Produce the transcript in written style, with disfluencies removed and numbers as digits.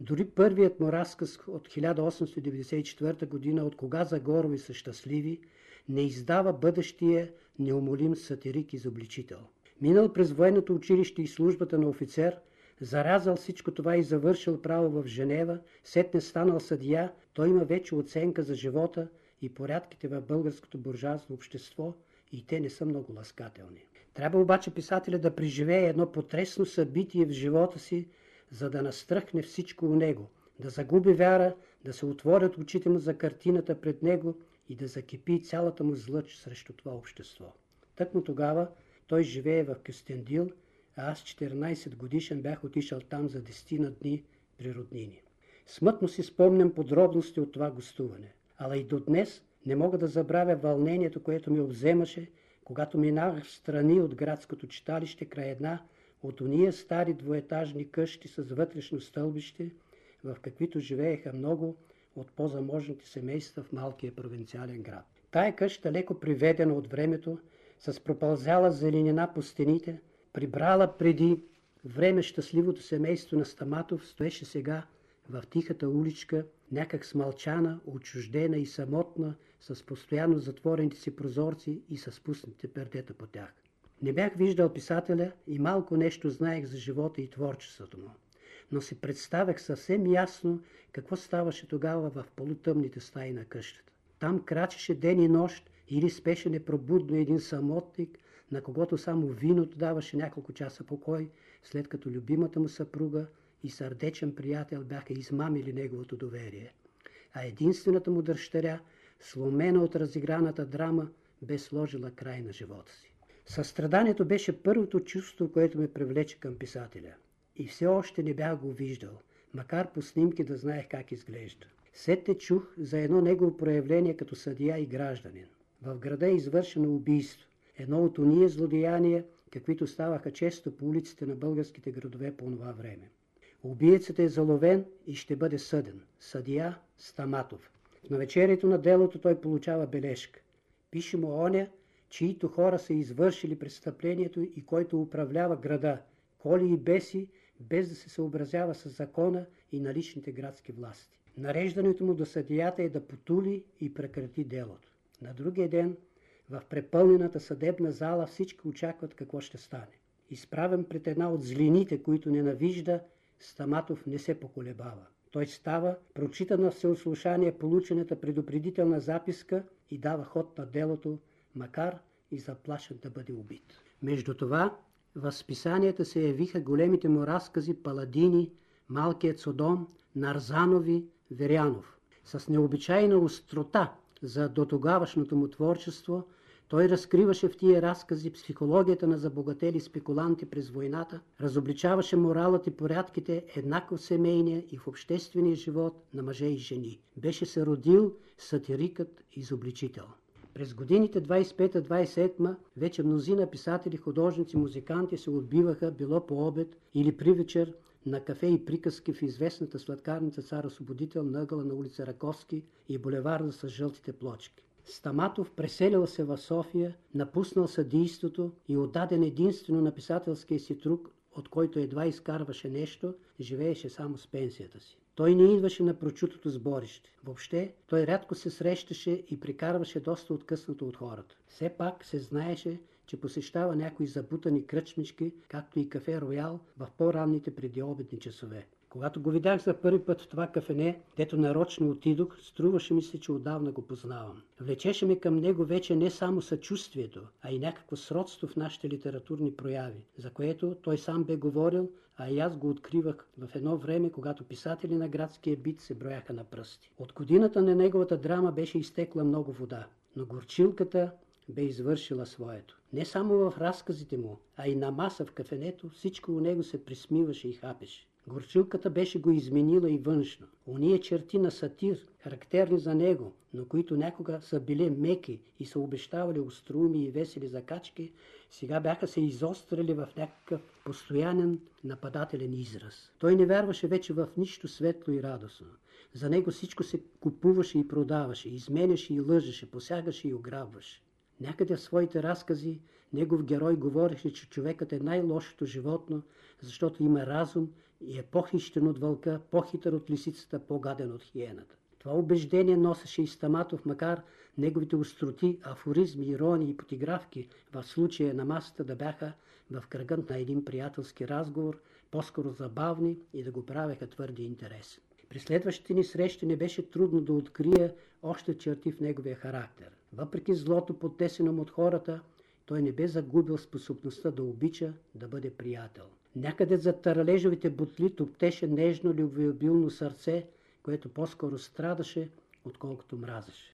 Дори първият му разказ от 1894 година "От кога Загорови са щастливи" не издава бъдещия неумолим сатирик изобличител. Минал през военното училище и службата на офицер, зарязал всичко това и завършил право в Женева, сетне станал съдия, той има вече оценка за живота и порядките в българското буржуазно общество и те не са много ласкателни. Трябва обаче писателя да преживее едно потресно събитие в живота си, за да настръхне всичко у него, да загуби вяра, да се отворят очите му за картината пред него и да закипи цялата му злъч срещу това общество. Тъкмо тогава той живее в Кюстендил, а аз 14 годишен бях отишъл там за 10 дни при роднини. Смътно си спомням подробности от това гостуване, ала и до днес не мога да забравя вълнението, което ми обземаше, когато минах в страни от градското читалище край една от ония стари двоетажни къщи с вътрешно стълбище, в каквито живееха много от по-заможните семейства в малкия провинциален град. Тая къща, леко приведена от времето, с пропълзяла зеленина по стените, прибрала преди време щастливото семейство на Стаматов, стоеше сега в тихата уличка, някак смълчана, отчуждена и самотна, с постоянно затворените си прозорци и с спуснатите пердета по тях. Не бях виждал писателя и малко нещо знаех за живота и творчеството му, но си представях съвсем ясно какво ставаше тогава в полутъмните стаи на къщата. Там крачеше ден и нощ или спеше непробудно един самотник, на когото само виното даваше няколко часа покой, след като любимата му съпруга и сърдечен приятел бяха измамили неговото доверие. А единствената му дъщеря, сломена от разиграната драма, бе сложила край на живота си. Състраданието беше първото чувство, което ме привлече към писателя. И все още не бях го виждал, макар по снимки да знаех как изглежда. Сетне чух за едно негово проявление като съдия и гражданин. В града е извършено убийство. Едно от ония злодеяния, каквито ставаха често по улиците на българските градове по това време. Убиецът е заловен и ще бъде съден. Съдия Стаматов. В навечерието на делото той получава бележка. Пише му оня, чието хора са извършили престъплението и който управлява града, коли и беси, без да се съобразява с закона и наличните градски власти. Нареждането му до съдията е да потули и прекрати делото. На другия ден в препълнената съдебна зала всички очакват какво ще стане. Изправен пред една от злините, които ненавижда, Стаматов не се поколебава. Той става, прочита на всеослушание получената предупредителна записка и дава ход на делото, макар и заплашен да бъде убит. Между това, в списанията се явиха големите му разкази Паладини, Малкият Содом, Нарзанови, Верянов. С необичайна острота за дотогавашното му творчество, той разкриваше в тия разкази психологията на забогатели спекуланти през войната, разобличаваше моралът и порядките еднакво в семейния и в обществения живот на мъже и жени. Беше се родил сатирикът изобличител. През годините 25-27 вече мнозина писатели, художници, музиканти се отбиваха било по обед или при вечер на кафе и приказки в известната сладкарница Цар Освободител на ъгъла на улица Раковски и булеварда с жълтите плочки. Стаматов преселил се в София, напуснал съдийството и отдаден единствено на писателския си труд, от който едва изкарваше нещо, живееше само с пенсията си. Той не идваше на прочутото сборище. Въобще, той рядко се срещаше и прикарваше доста откъснато от хората. Все пак се знаеше, че посещава някои забутани кръчмички, както и кафе Роял в по-ранните предиобедни часове. Когато го видях за първи път в това кафене, дето нарочно отидох, струваше ми се, че отдавна го познавам. Влечеше ме към него вече не само съчувствието, а и някакво сродство в нашите литературни прояви, за което той сам бе говорил, а и аз го откривах в едно време, когато писатели на градския бит се брояха на пръсти. От годината на неговата драма беше изтекла много вода, но горчилката бе извършила своето. Не само в разказите му, а и на маса в кафенето, всичко у него се присмиваше и хапеше. Горчилката беше го изменила и външно. Ония черти на сатир, характерни за него, но които някога са били меки и са обещавали остроуми и весели закачки, сега бяха се изострили в някакъв постоянен нападателен израз. Той не вярваше вече в нищо светло и радостно. За него всичко се купуваше и продаваше, изменяше и лъжеше, посягаше и ограбваше. Някъде в своите разкази негов герой говореше, че човекът е най-лошото животно, защото има разум и е по-хищен от вълка, по-хитър от лисицата, по-гаден от хиената. Това убеждение носеше и Стаматов, макар неговите остроти, афоризми, иронии и подигравки в случая на масата да бяха в кръга на един приятелски разговор, по-скоро забавни и да го правеха твърде интересен. При следващите ни срещи не беше трудно да открия още черти в неговия характер. Въпреки злото, поднесено от хората, той не бе загубил способността да обича, да бъде приятел. Някъде зад таралежовите бутли топтеше нежно, любвеобилно сърце, което по-скоро страдаше, отколкото мразеше.